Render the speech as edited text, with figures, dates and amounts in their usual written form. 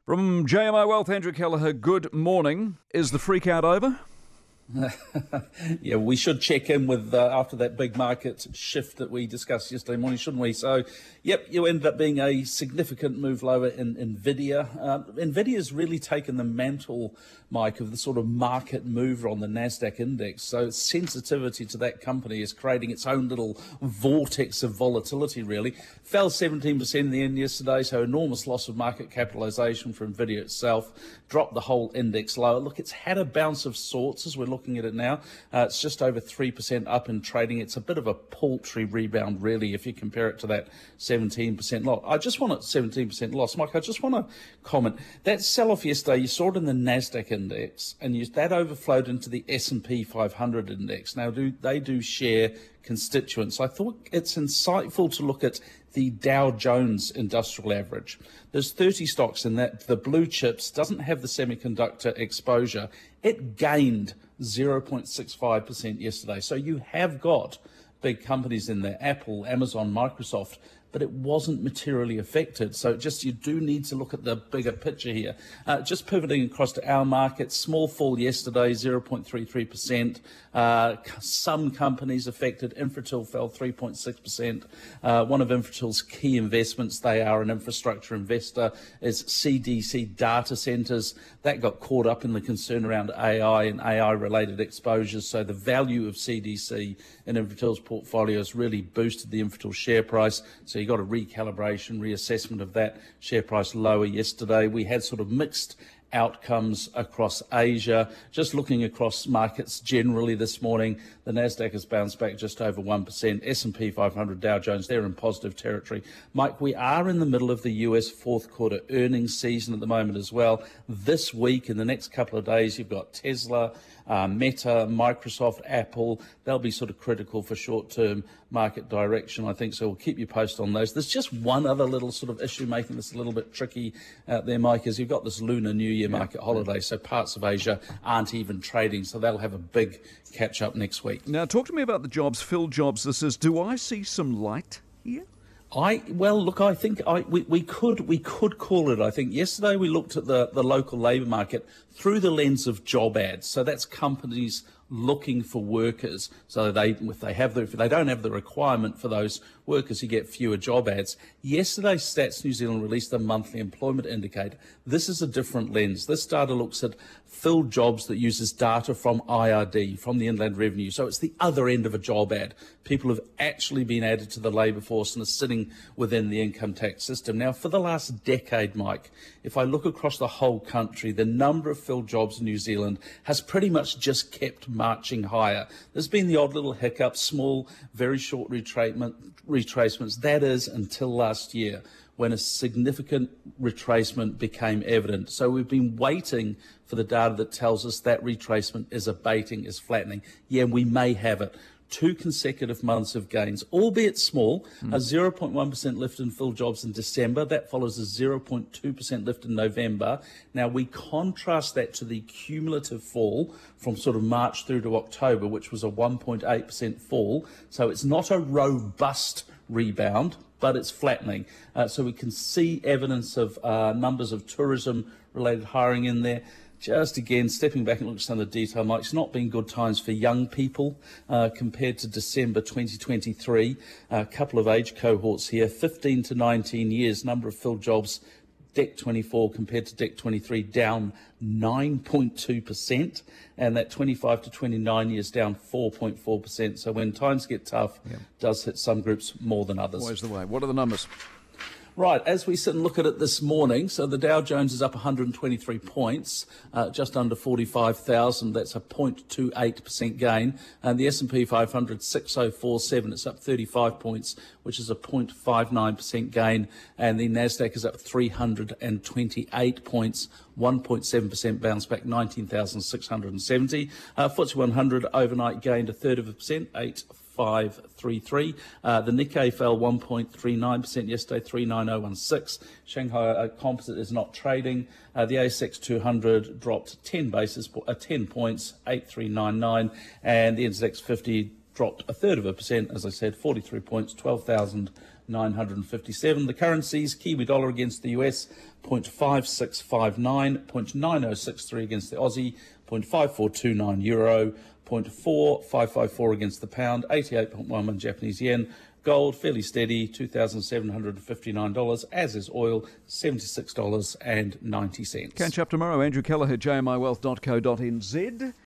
From JMI Wealth, Andrew Kelleher, good morning. Is the freak out over? Yeah, we should check in with after that big market shift that we discussed yesterday morning, shouldn't we? So, yep, you ended up being a significant move lower in NVIDIA. NVIDIA's really taken the mantle, Mike, of the sort of market mover on the NASDAQ index. So sensitivity to that company is creating its own little vortex of volatility, really. Fell 17% in the end yesterday, so enormous loss of market capitalization for NVIDIA itself. Dropped the whole index lower. Look, it's had a bounce of sorts as we're looking at it now. It's just over 3% up in trading. It's a bit of a paltry rebound, really, if you compare it to that 17% loss. I just want a 17% loss. Mike, I just want to comment. That sell-off yesterday, you saw it in the NASDAQ index, and that overflowed into the S&P 500 index. Now, they do share constituents. I thought it's insightful to look at the Dow Jones Industrial Average. There's 30 stocks in that. The blue chips doesn't have the semiconductor exposure. It gained 0.65% yesterday. So you have got big companies in there, Apple, Amazon, Microsoft, but it wasn't materially affected. So you do need to look at the bigger picture here. Just pivoting across to our market, small fall yesterday, 0.33%. Some companies affected. Infratil fell 3.6%. One of Infratil's key investments, they are an infrastructure investor, is CDC Data Centers. That got caught up in the concern around AI and AI-related exposures. So the value of CDC in Infratil's portfolio has really boosted the Infratil share price. So you got a recalibration, reassessment of that share price lower yesterday. We had sort of mixed outcomes across Asia. Just looking across markets generally this morning, the NASDAQ has bounced back just over 1%. S&P 500, Dow Jones, they're in positive territory. Mike, we are in the middle of the US fourth quarter earnings season at the moment as well. This week, in the next couple of days, you've got Tesla, Meta, Microsoft, Apple. They'll be sort of critical for short-term market direction, I think. So we'll keep you posted on those. There's just one other little sort of issue making this a little bit tricky out there, Mike, is you've got this Lunar New Year market holiday. So parts of Asia aren't even trading. So they'll have a big catch-up next week. Now, talk to me about the jobs, Phil Jobs. This is, do I see some light here? I think we could call it. I think yesterday we looked at the local labour market through the lens of job ads. So that's companies looking for workers. So if they don't have the requirement for those workers, you get fewer job ads. Yesterday, Stats New Zealand released a monthly employment indicator. This is a different lens. This data looks at filled jobs that uses data from IRD, from the Inland Revenue. So it's the other end of a job ad. People have actually been added to the labour force and are sitting within the income tax system. Now, for the last decade, Mike, if I look across the whole country, the number of filled jobs in New Zealand has pretty much just kept marching higher. There's been the odd little hiccup, small, very short retracements. That is until last year, when a significant retracement became evident. So we've been waiting for the data that tells us that retracement is abating, is flattening. Yeah, we may have it. 2 consecutive months of gains, albeit small, a 0.1% lift in filled jobs in December. That follows a 0.2% lift in November. Now, we contrast that to the cumulative fall from sort of March through to October, which was a 1.8% fall. So it's not a robust rebound, but it's flattening. So we can see evidence of numbers of tourism-related hiring in there. Just again, stepping back and looking at some of the detail, Mike, it's not been good times for young people compared to December 2023. A couple of age cohorts here, 15 to 19 years, number of filled jobs, DEC 24 compared to DEC 23 down 9.2%, and that 25 to 29 years down 4.4%. So when times get tough, it does hit some groups more than others. Always the way. What are the numbers? Right, as we sit and look at it this morning, so the Dow Jones is up 123 points, just under 45,000. That's a 0.28% gain. And the S&P 500, 6047, it's up 35 points, which is a 0.59% gain. And the NASDAQ is up 328 points, 1.7% bounce back, 19,670. FTSE 100 overnight gained 1/3%, 8,533. The Nikkei fell 1.39% yesterday, 39016. Shanghai Composite is not trading. The ASX 200 dropped 10 points, 8399, and the NZX 50 dropped 1/3%, as I said, 43 points, 12,000. 957. The currencies, Kiwi dollar against the US, 0.5659, 0.9063 against the Aussie, 0.5429 euro, 0.4554 against the pound, 88.11 Japanese yen. Gold, fairly steady, $2,759, as is oil, $76.90. Catch up tomorrow. Andrew Kelleher, jmiwealth.co.nz.